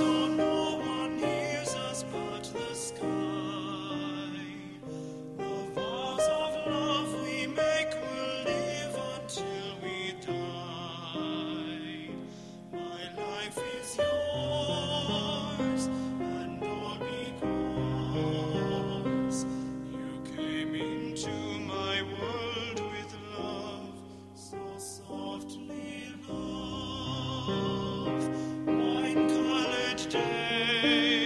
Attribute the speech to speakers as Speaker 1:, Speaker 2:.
Speaker 1: so no one hears us but the sky. The vows of love we make will live until we die. My life is yours, and all because you came into my world with love, so softly love. Wine-colored day.